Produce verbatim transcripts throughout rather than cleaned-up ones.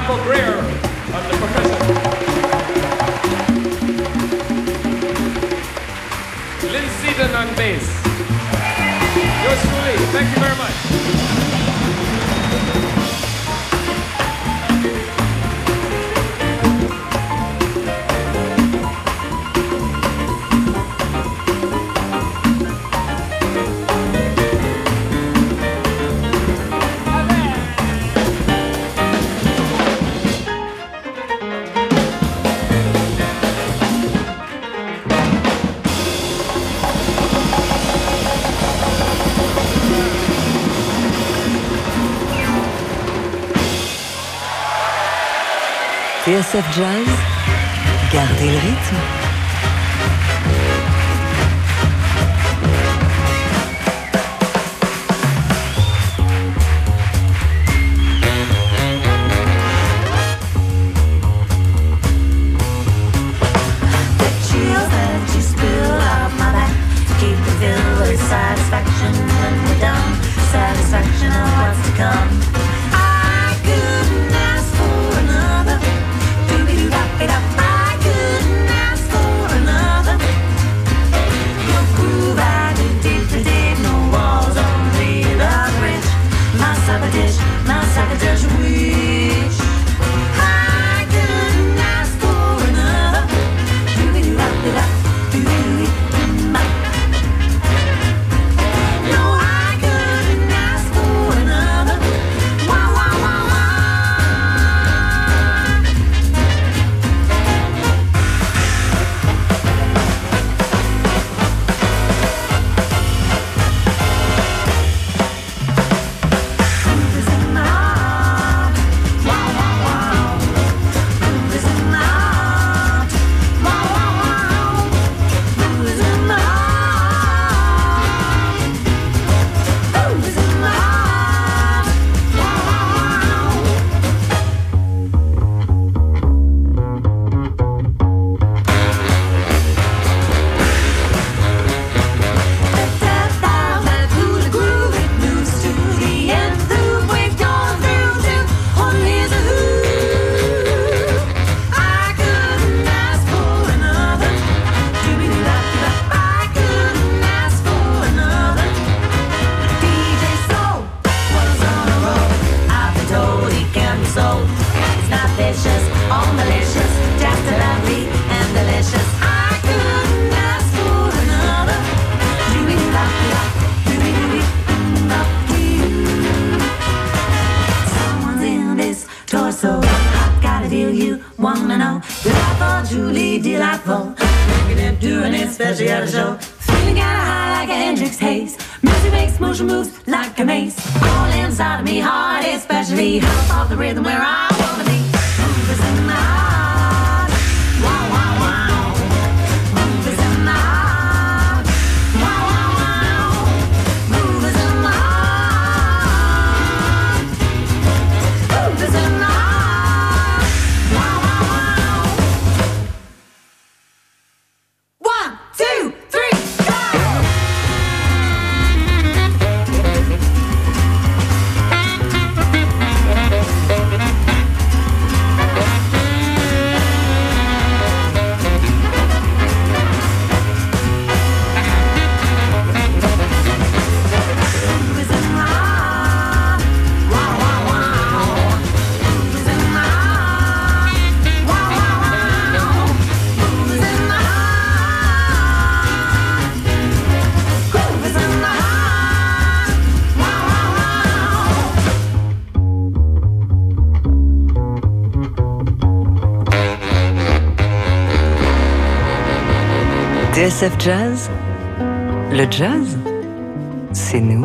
Michael Greer on the percussion. Lynn Seaton on bass. Yours truly, thank you very much. T S F Jazz, gardez le rythme. Satisfaction when we're done, satisfaction of what's to come. I couldn't ask for another. Doobie-doo-bop-it-up. I couldn't ask for another. Your groove I do deeply dig, no walls, only the bridge. My supper dish, my supper dish wish. I couldn't ask for another. Doobie-doo-bop-it-up. Doobie-doo-bop. T S F Jazz, le jazz, c'est nous.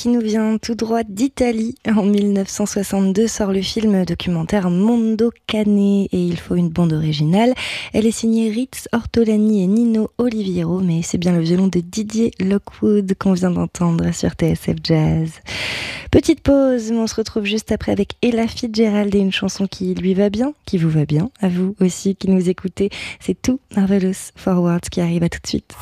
qui nous vient tout droit d'Italie. En mille neuf cent soixante-deux sort le film documentaire Mondo Cane et il faut une bande originale. Elle est signée Ritz Ortolani et Nino Oliviero, mais c'est bien le violon de Didier Lockwood qu'on vient d'entendre sur T S F Jazz. Petite pause, mais on se retrouve juste après avec Ella Fitzgerald et une chanson qui lui va bien, qui vous va bien, à vous aussi qui nous écoutez. C'est tout Marvelous Forwards qui arrive, à tout de suite.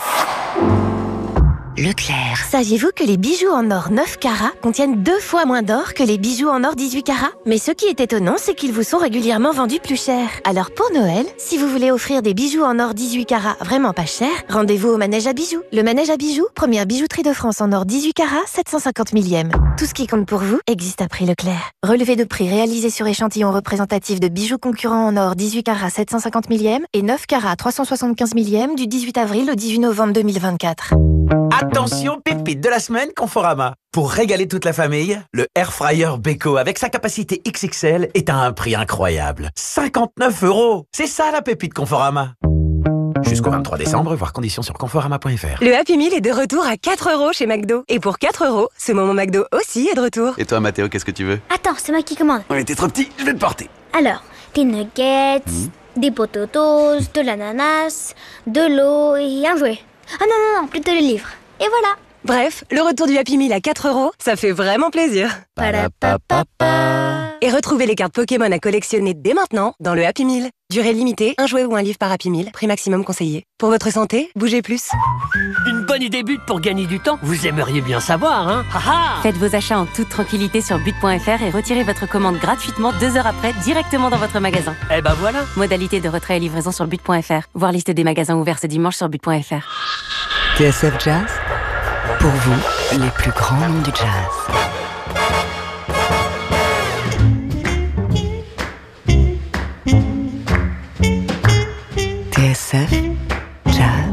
Leclerc. Saviez-vous que les bijoux en or neuf carats contiennent deux fois moins d'or que les bijoux en or dix-huit carats? Mais ce qui est étonnant, c'est qu'ils vous sont régulièrement vendus plus cher. Alors pour Noël, si vous voulez offrir des bijoux en or dix-huit carats vraiment pas cher, rendez-vous au Manège à bijoux. Le Manège à bijoux, première bijouterie de France en or dix-huit carats, sept cent cinquante millième. Tout ce qui compte pour vous existe à prix Leclerc. Relevé de prix réalisé sur échantillon représentatif de bijoux concurrents en or dix-huit carats sept cent cinquante millième et neuf carats trois cent soixante-quinze millième du dix-huit avril au dix-huit novembre deux mille vingt-quatre. Attention, pépite de la semaine Conforama. Pour régaler toute la famille, le Air Fryer Beko avec sa capacité X X L est à un prix incroyable. cinquante-neuf euros. C'est ça la pépite Conforama. Jusqu'au vingt-trois décembre, voir conditions sur conforama point f r. Le Happy Meal est de retour à quatre euros chez McDo. Et pour quatre euros, ce moment McDo aussi est de retour. Et toi, Mathéo, qu'est-ce que tu veux? Attends, c'est moi qui commande. On était trop petit, je vais te porter. Alors, des nuggets, mmh. des potatoes, de l'ananas, de l'eau et un jouet. Ah non, non, non, plutôt le livre. Et voilà. Bref, le retour du Happy Meal à quatre euros, ça fait vraiment plaisir. Et retrouvez les cartes Pokémon à collectionner dès maintenant dans le Happy Meal. Durée limitée, un jouet ou un livre par Happy Meal, prix maximum conseillé. Pour votre santé, bougez plus. Une bonne idée but pour gagner du temps, vous aimeriez bien savoir, hein? Ha-ha! Faites vos achats en toute tranquillité sur but point f r et retirez votre commande gratuitement deux heures après directement dans votre magasin. Eh ben voilà! Modalité de retrait et livraison sur but point f r. Voir liste des magasins ouverts ce dimanche sur but point f r. T S F Jazz, pour vous, les plus grands noms du jazz. T S F Jazz.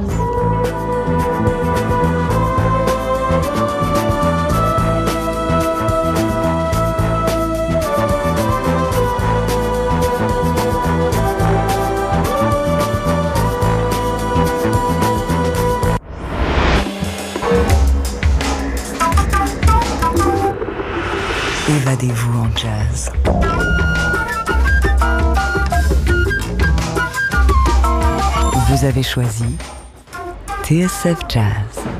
Évadez-vous en jazz. Vous avez choisi T S F Jazz.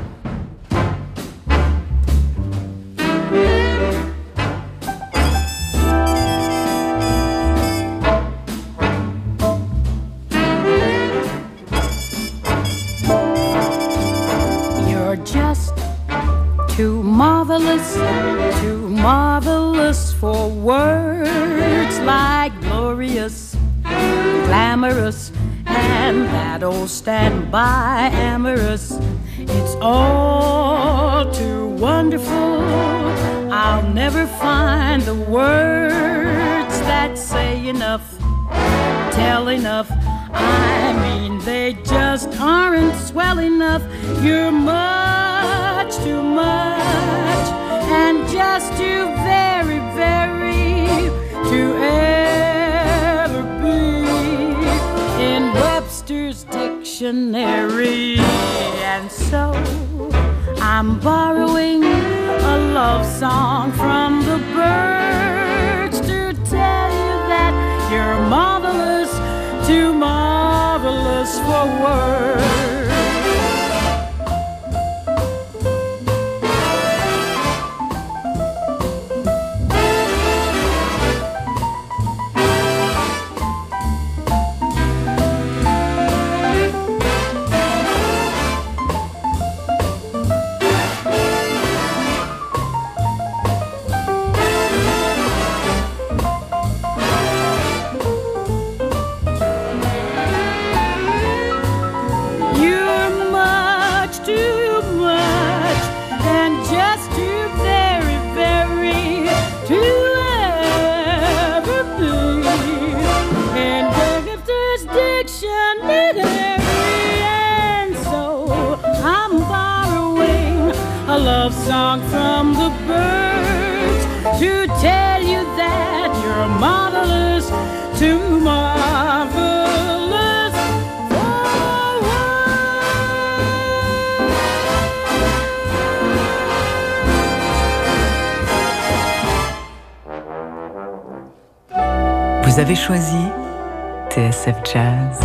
You're just too marvelous, too marvelous for words like glorious, glamorous, and that old standby amorous. It's all too wonderful. I'll never find the words that say enough, tell enough. I mean, they just aren't swell enough. You're much too much, and just too very, very to ever be in Webster's dictionary. And so I'm borrowing a love song from the birds to tell you that you're marvelous, too marvelous for words. Song from the birds to tell you that you're marvelous, too marvelous for words. Vous avez choisi T S F Jazz.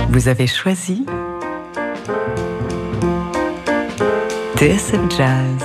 Vous avez choisi T S F Jazz.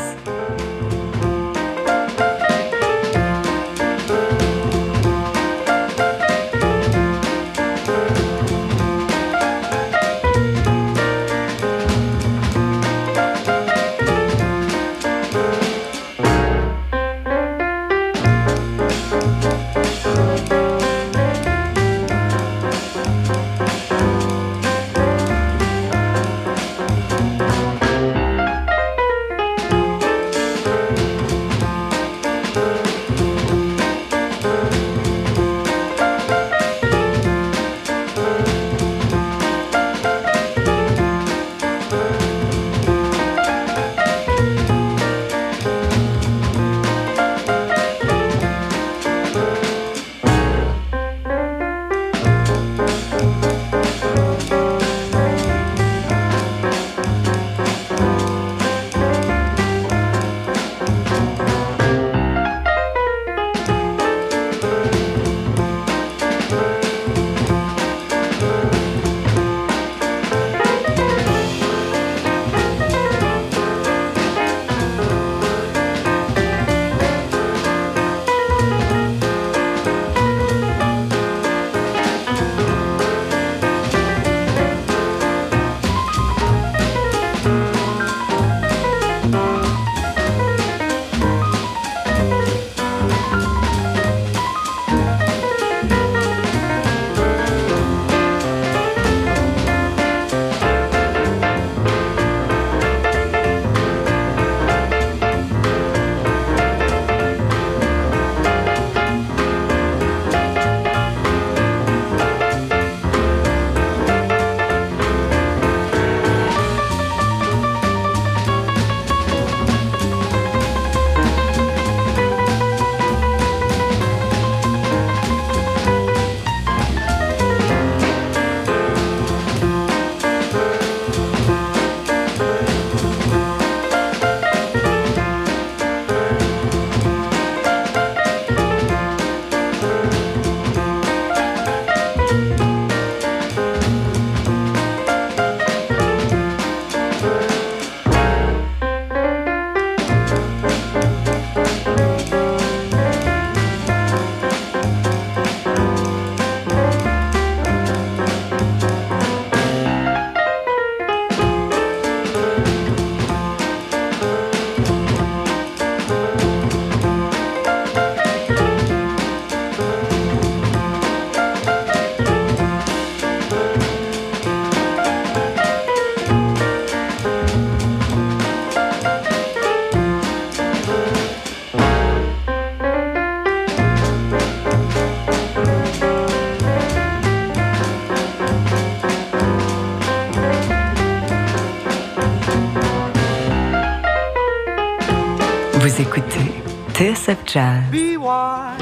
Vous écoutez T S F Jazz. Be wise,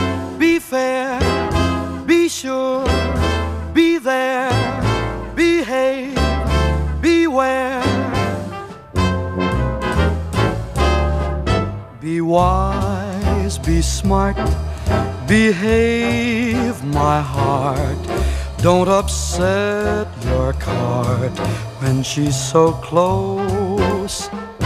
be fair, be sure, be there, behave, beware. Be wise, be smart, behave, my heart. Don't upset your cart when she's so close.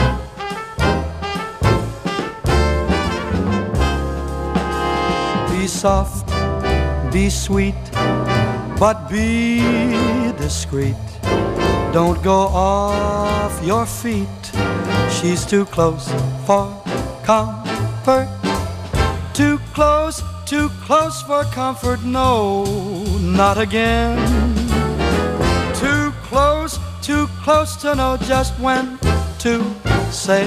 Be soft, be sweet, but be discreet. Don't go off your feet. She's too close for comfort. Too close, too close for comfort. No, not again. Too close, too close to know just when to say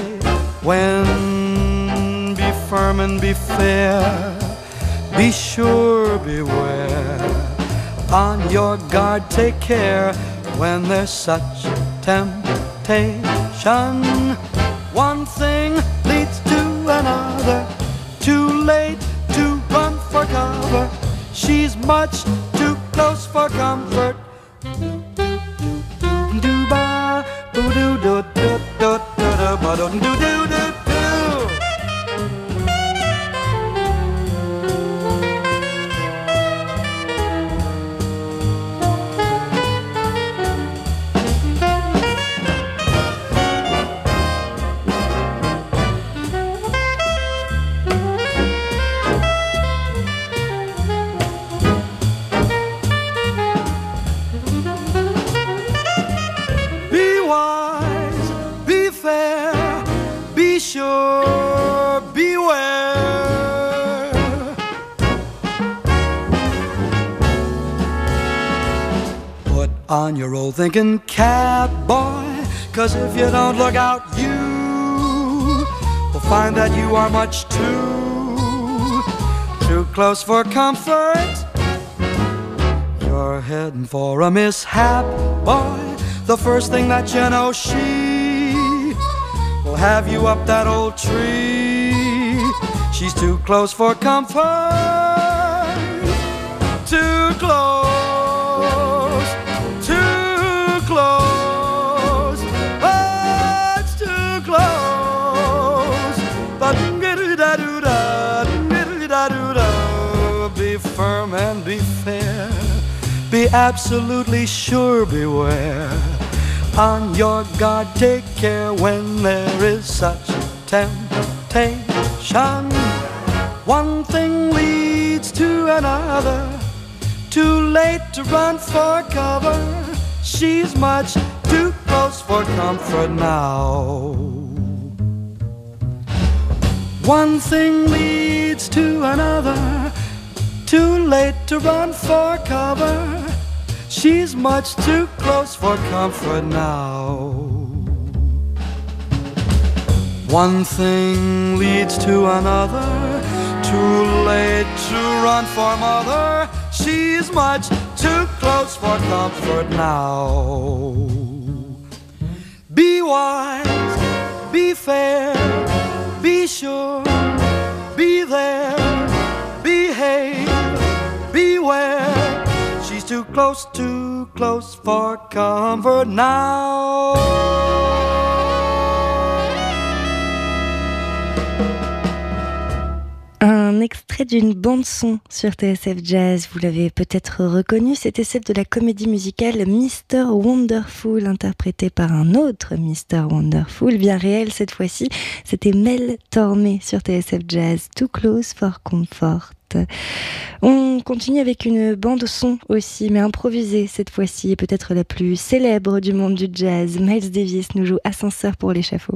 when. Be firm and be fair. Be sure, beware. On your guard, take care when there's such temptation. One thing leads to another. Too late to run for cover. She's much too close for comfort. Do-ba, do-do-do-do-do-do-do-do-do-do-do. sure, beware. Put on your old thinking cap, boy, 'cause if you don't look out, you will find that you are much too, too close for comfort. You're heading for a mishap, boy. The first thing that you know, she will have you up that old tree. She's too close for comfort. Too close, too close. Oh, it's too close. But be firm and be fair. Be absolutely sure, beware. On your guard, take care when there is such temptation. One thing leads to another. Too late to run for cover. She's much too close for comfort now. One thing leads to another. Too late to run for cover. She's much too close for comfort now. One thing leads to another. Too late to run for mother. She's much too close for comfort now. Be wise, be fair, be sure, be there, behave, beware. She's too close, too close for comfort now. Un extrait d'une bande-son sur T S F Jazz, vous l'avez peut-être reconnu, c'était celle de la comédie musicale mister Wonderful, interprétée par un autre mister Wonderful, bien réel cette fois-ci, c'était Mel Tormé sur T S F Jazz, Too Close for Comfort. On continue avec une bande-son aussi, mais improvisée cette fois-ci, et peut-être la plus célèbre du monde du jazz. Miles Davis nous joue Ascenseur pour l'échafaud.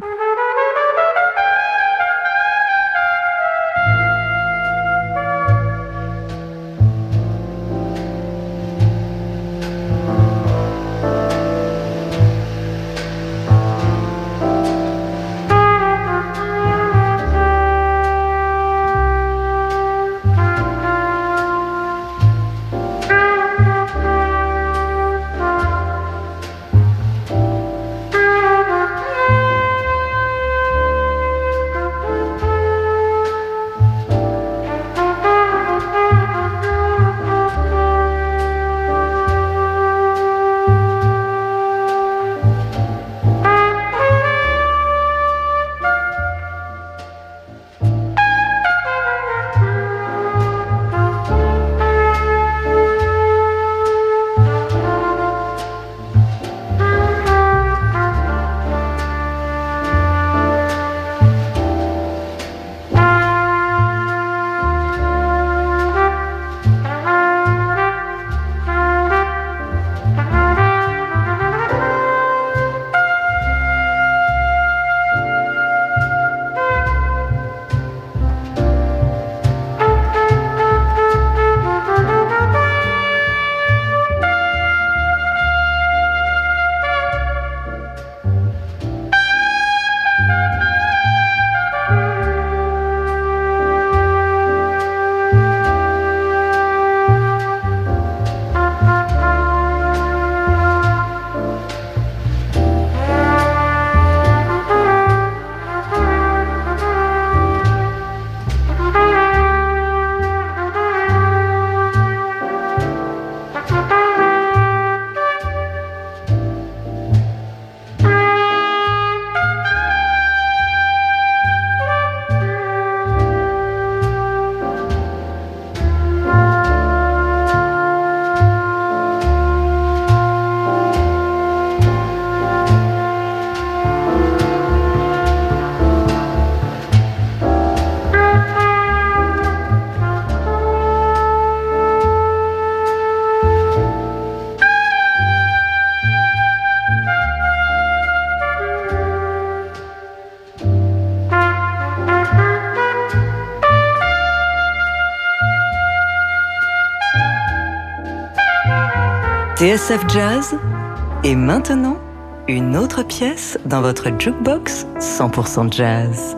T S F Jazz. Et maintenant, une autre pièce dans votre jukebox cent pour cent jazz.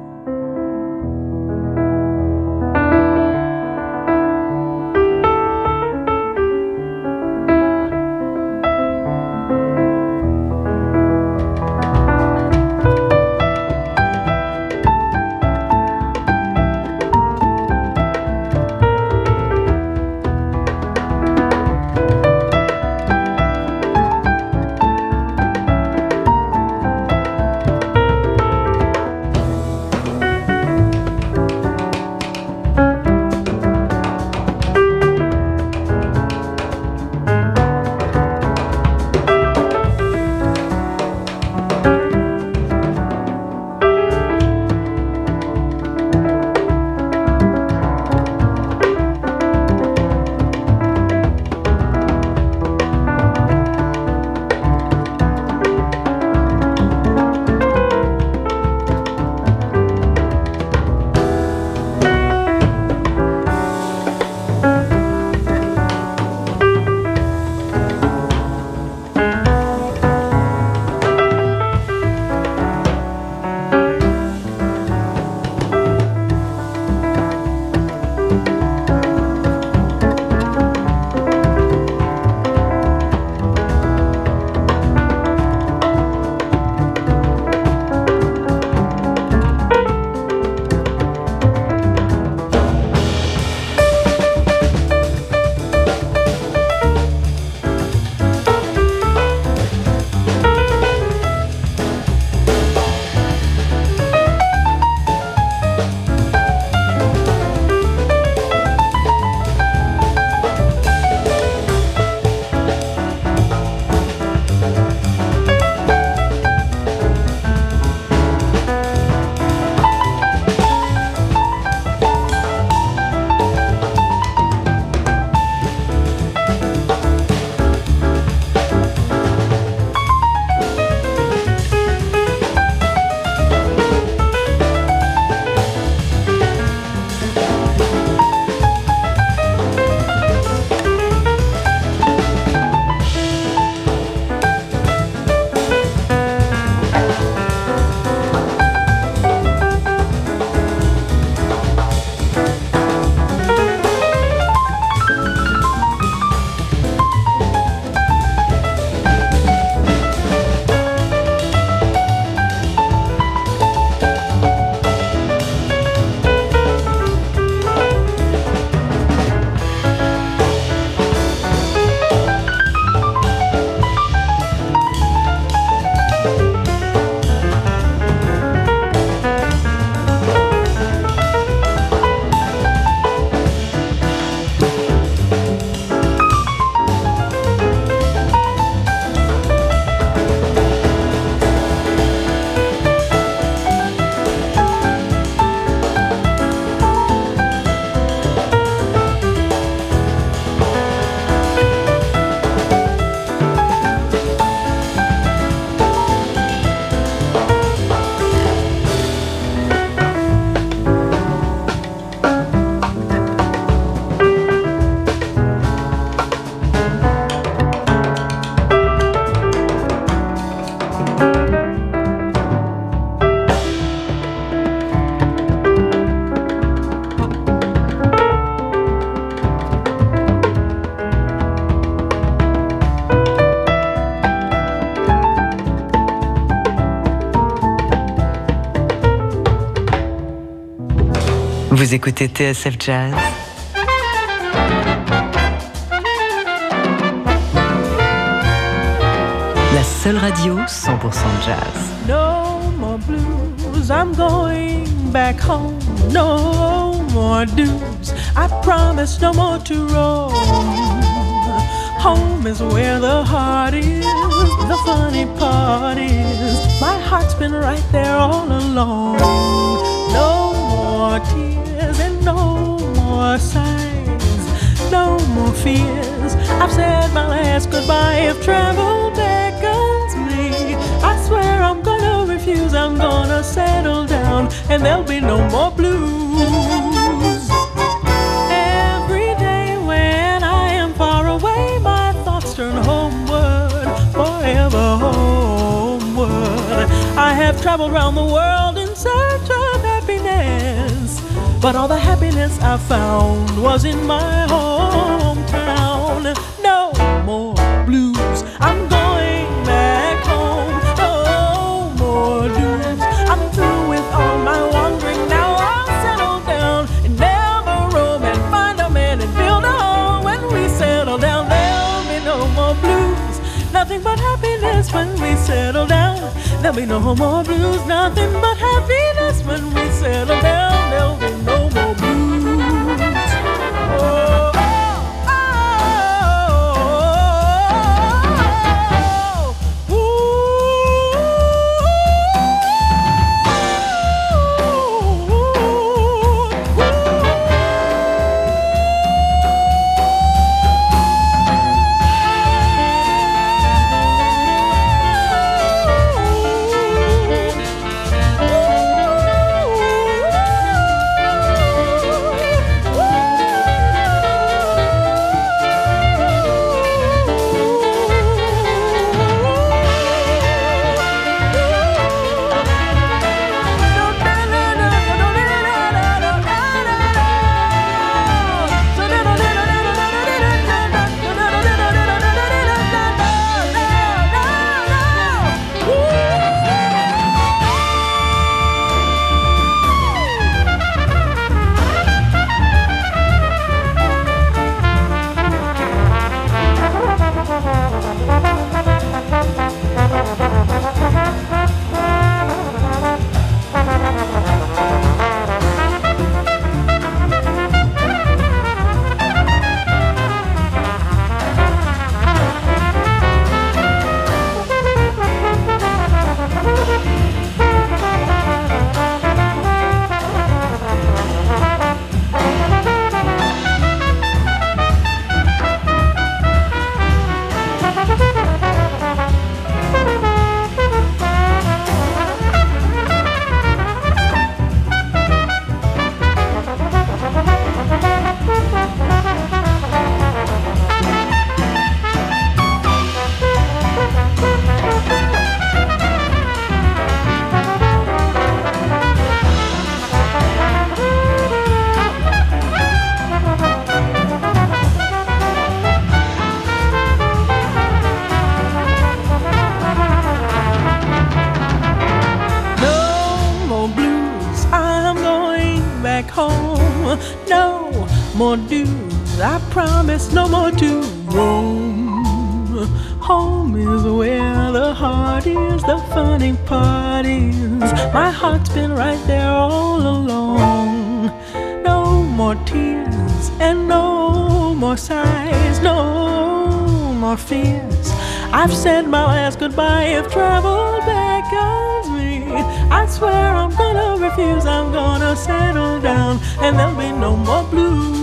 Vous écoutez T S F Jazz. La seule radio cent pour cent jazz. No more blues, I'm going back home. No more dues, I promise no more to roam. Home is where the heart is, the funny part is my heart's been right there all along. No more tears and no more sighs, no more fears. I've said my last goodbye. If travel beckons me, I swear I'm gonna refuse. I'm gonna settle down and there'll be no more blues. Every day when I am far away, my thoughts turn have traveled around the world in search of happiness, but all the happiness I found was in my hometown. No more blues, I'm going back home. No more blues, I'm through with all my wandering. Now I'll settle down and never roam and find a man and build a home. When we settle down, there'll be no more blues, nothing but happiness when we settle down. There'll be no more blues, nothing but happiness when we settle down. There'll be no more blues. Oh, oh, oh, more dues, I promise no more to roam. Home is where the heart is, the funny part is my heart's been right there all along. No more tears and no more sighs, no more fears. I've said my last goodbye if travel beckons me. I swear I'm gonna refuse, I'm gonna settle down, and there'll be no more blues.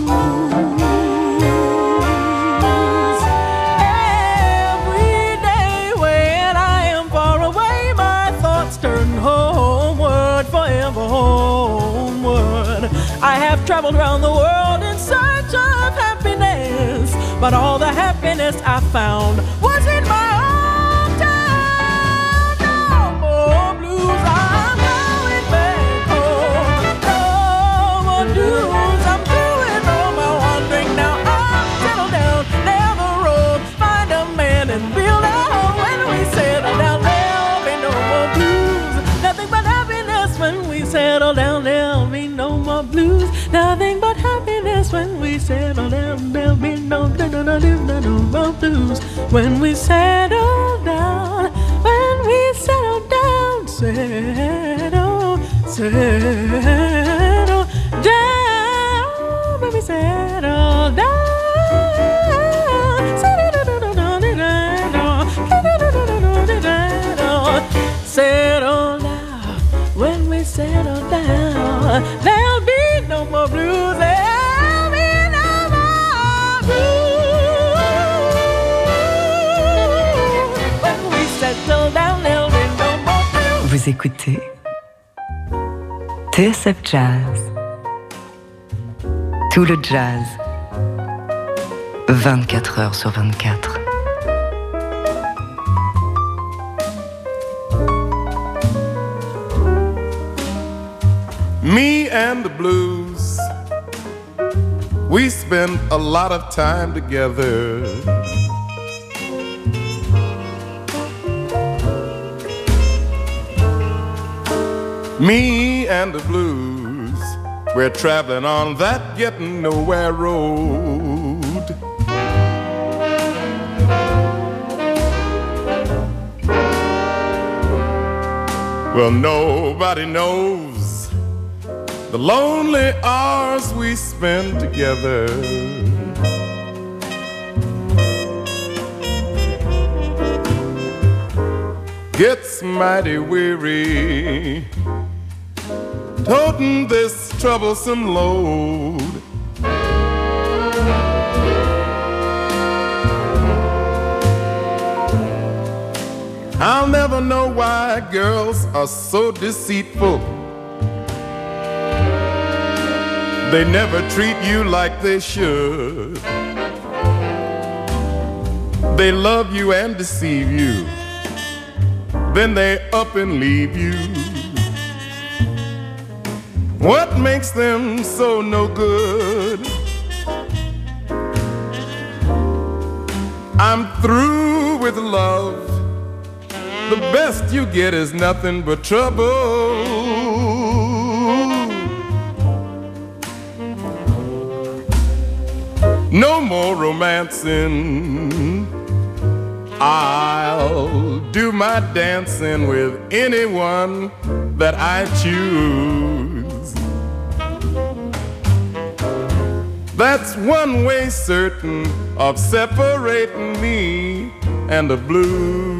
Every day when I am far away, my thoughts turn homeward, forever homeward. I have traveled around the world in search of happiness, but all the happiness I found was in my hometown. No more blues, I'm going back home. No more blues, I'm through with all my wandering. Now I'll settle down, never roam, find a man and build a home. When we settle down, there'll be no more blues, nothing but happiness. When we settle down, there'll be no more blues, nothing but happiness. When we settle down, there'll be no, no, no, no, no, no more blues. When we settle down, when we settle down, settle, settle down, when we settle down, settle down, settle down, when we settle down, there'll be no more blues. Vous écoutez T S F Jazz. Tout le jazz, vingt-quatre heures sur vingt-quatre. and the blues, we spent a lot of time together. Me and the blues, we're traveling on that getting nowhere road. Well, nobody knows the lonely hours we spend together. Gets mighty weary toting this troublesome load. I'll never know why girls are so deceitful. They never treat you like they should. They love you and deceive you, then they up and leave you. What makes them so no good? I'm through with love. The best you get is nothing but trouble. No more romancing. I'll do my dancing with anyone that I choose. That's one way certain of separating me and the blues.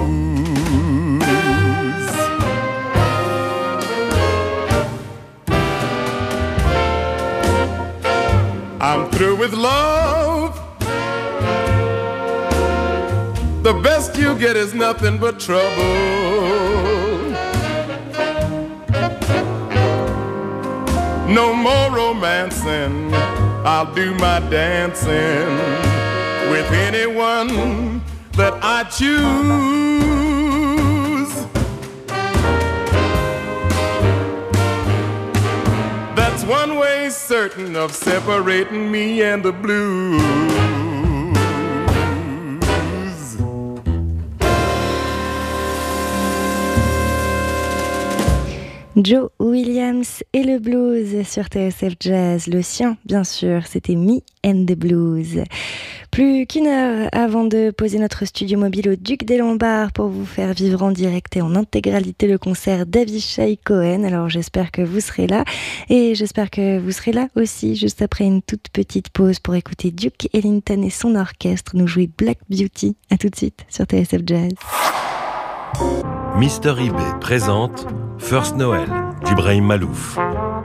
I'm through with love. The best you get is nothing but trouble. No more romancing. I'll do my dancing with anyone that I choose. That's one way certain of separating me and the blues. Joe Williams et le blues sur T S F Jazz. Le sien, bien sûr, c'était Me and the Blues. Plus qu'une heure avant de poser notre studio mobile au Duc des Lombards pour vous faire vivre en direct et en intégralité le concert d'Avishai Cohen. Alors j'espère que vous serez là et j'espère que vous serez là aussi juste après une toute petite pause pour écouter Duke Ellington et son orchestre nous jouer Black Beauty. À tout de suite sur T S F Jazz. Mister eBay présente First Noël d'Ibrahim Malouf.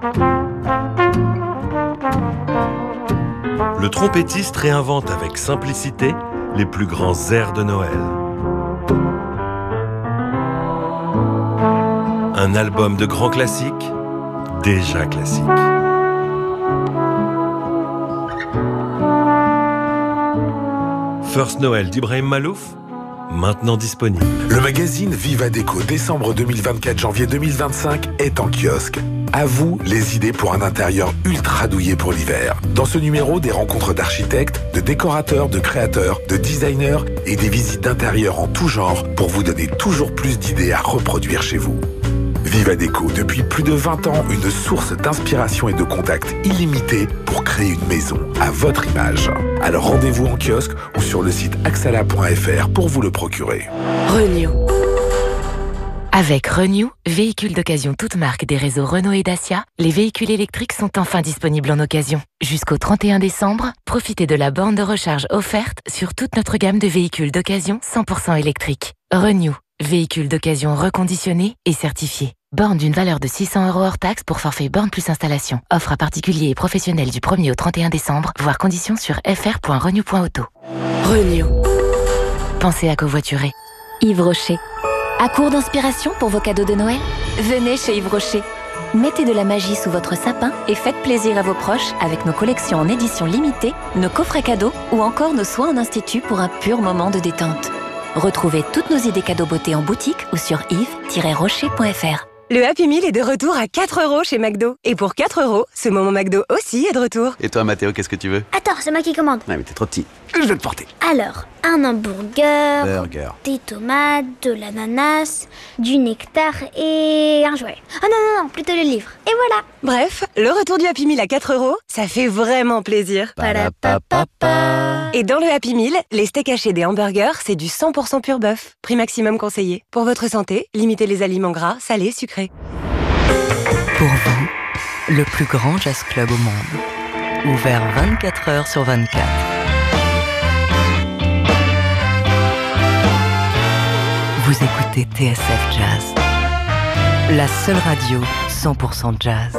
Le trompettiste réinvente avec simplicité les plus grands airs de Noël. Un album de grands classiques, déjà classique. First Noël d'Ibrahim Malouf, maintenant disponible. Le magazine Viva Déco décembre deux mille vingt-quatre janvier deux mille vingt-cinq est en kiosque. À vous les idées pour un intérieur ultra douillet pour l'hiver. Dans ce numéro, des rencontres d'architectes, de décorateurs, de créateurs, de designers et des visites d'intérieur en tout genre pour vous donner toujours plus d'idées à reproduire chez vous. Viva Déco, depuis plus de vingt ans, une source d'inspiration et de contacts illimités pour créer une maison à votre image. Alors rendez-vous en kiosque ou sur le site axala point f r pour vous le procurer. Renew. Avec Renew, véhicules d'occasion toutes marques des réseaux Renault et Dacia, les véhicules électriques sont enfin disponibles en occasion. Jusqu'au trente et un décembre, profitez de la borne de recharge offerte sur toute notre gamme de véhicules d'occasion cent pour cent électriques. Renew, véhicules d'occasion reconditionnés et certifiés. Borne d'une valeur de six cents euros hors taxe pour forfait borne plus installation. Offre à particuliers et professionnels du premier au trente et un décembre, voire conditions sur f r point renew point auto. Renew. Pensez à covoiturer. Yves Rocher. À court d'inspiration pour vos cadeaux de Noël ? Venez chez Yves Rocher. Mettez de la magie sous votre sapin et faites plaisir à vos proches avec nos collections en édition limitée, nos coffrets cadeaux ou encore nos soins en institut pour un pur moment de détente. Retrouvez toutes nos idées cadeaux beauté en boutique ou sur yves tiret rocher point f r. Le Happy Meal est de retour à quatre euros chez McDo. Et pour quatre euros, ce moment McDo aussi est de retour. Et toi, Mathéo, qu'est-ce que tu veux? Attends, c'est moi qui commande. Ouais, mais t'es trop petit. Je vais te porter. Alors, un hamburger, Burger. des tomates, de l'ananas, du nectar et un jouet. Ah non, non, non, plutôt le livre. Et voilà. Bref, le retour du Happy Meal à quatre euros, ça fait vraiment plaisir. Parapapapa. Et dans le Happy Meal, les steaks hachés des hamburgers, c'est du cent pour cent pur bœuf. Prix maximum conseillé. Pour votre santé, limitez les aliments gras, salés, sucrés. Pour vous, le plus grand jazz club au monde. Ouvert vingt-quatre heures sur vingt-quatre. Vous écoutez T S F Jazz. La seule radio cent pour cent jazz.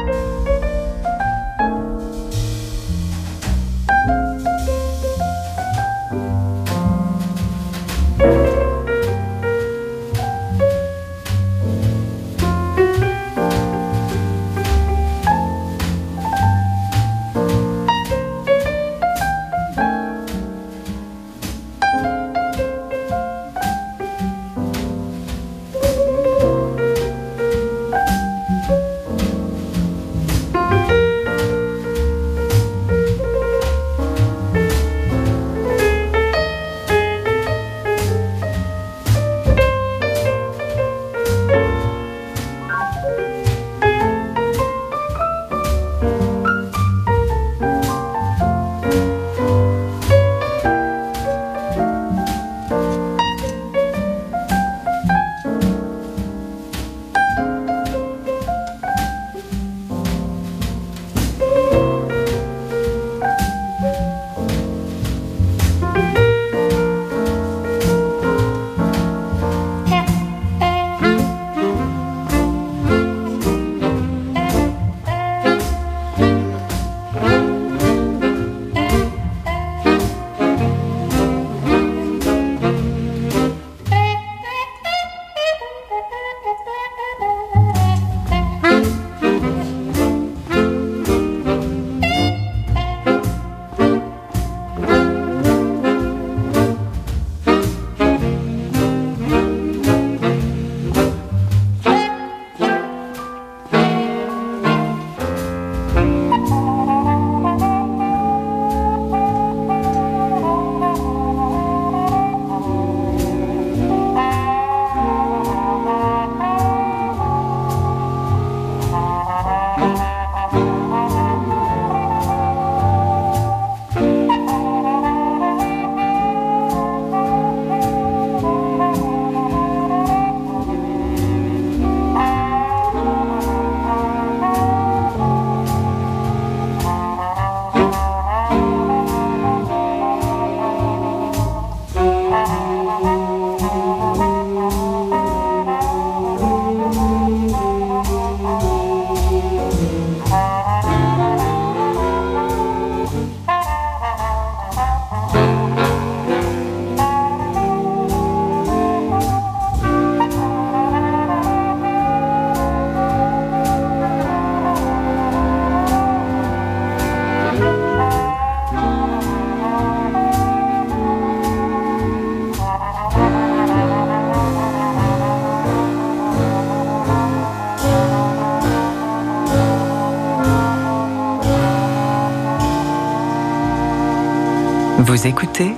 Vous écoutez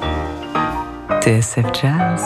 T S F Jazz.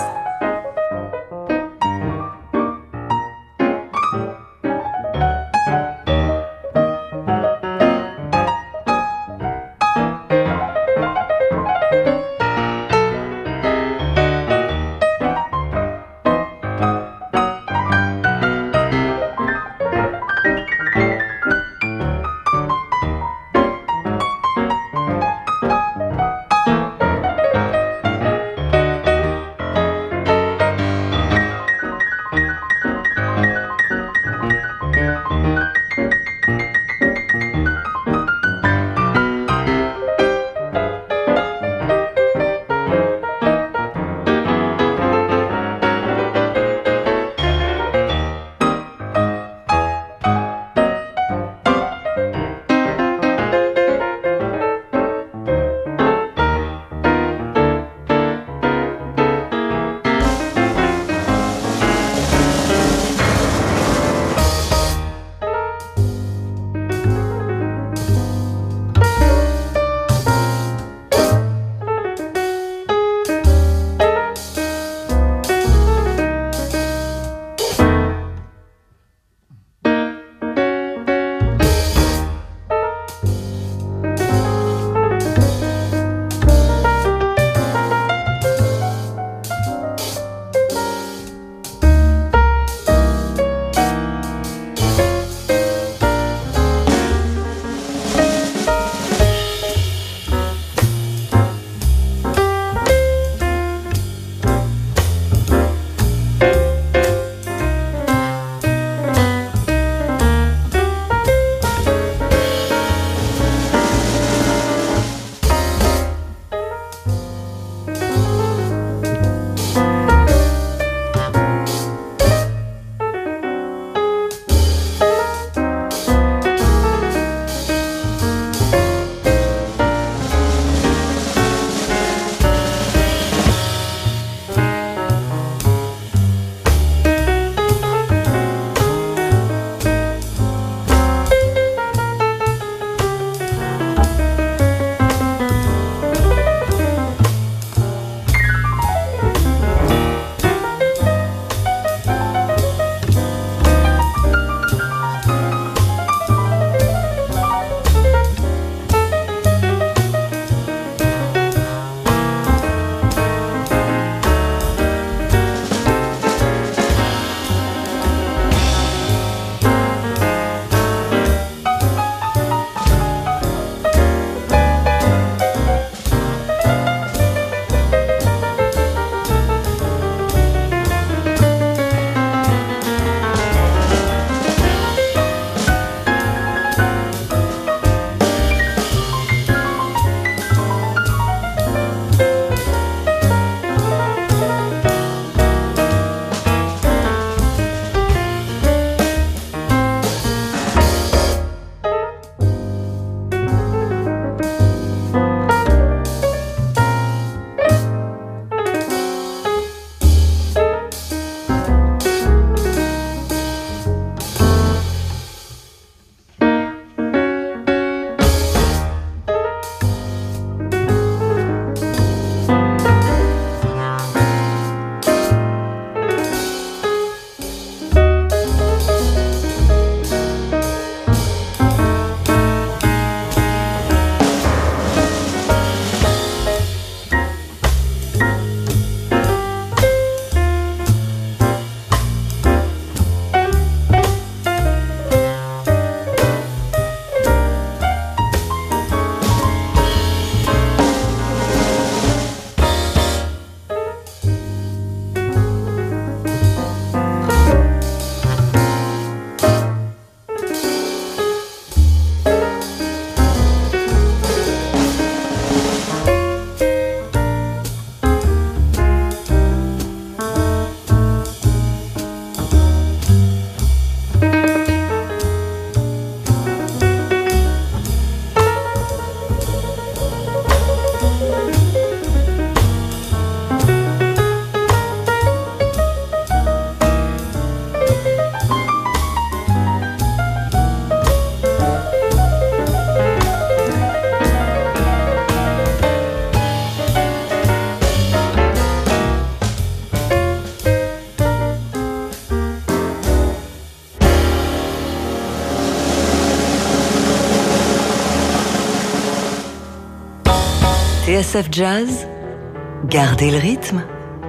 S F Jazz, gardez le rythme.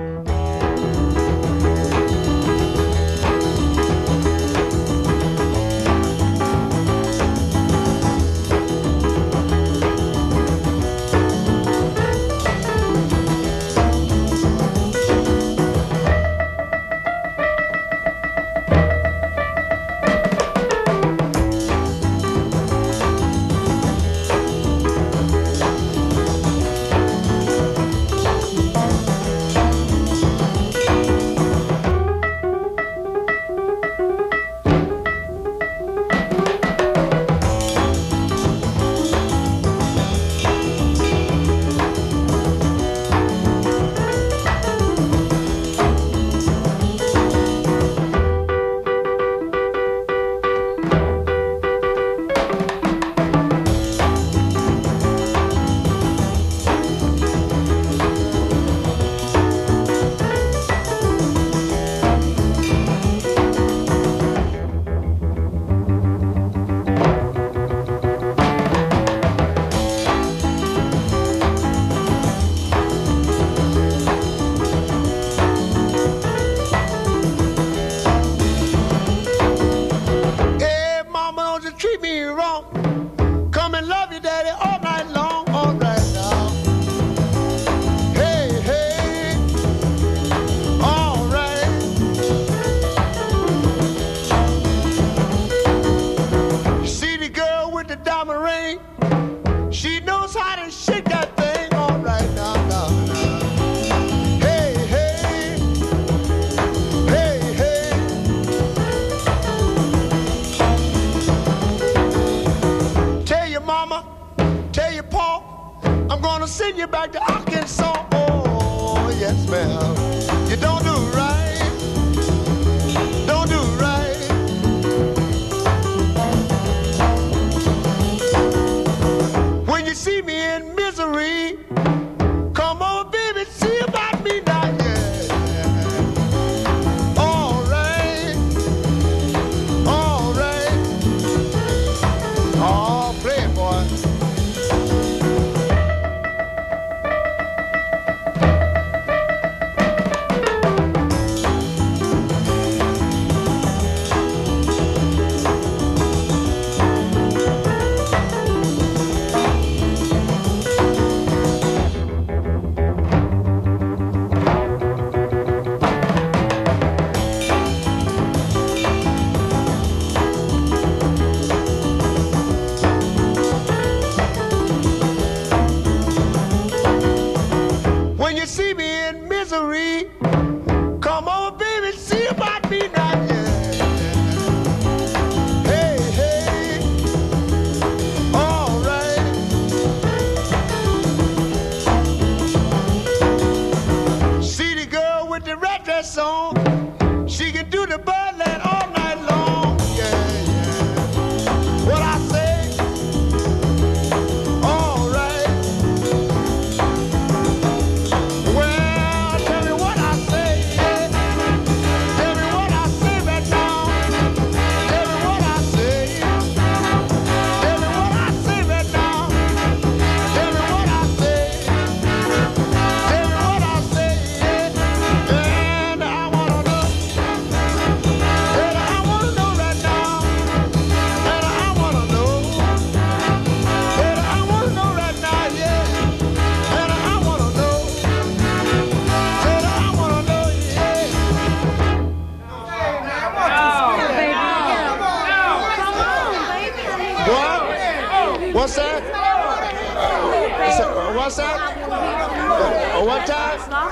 What's that? What's that? What time?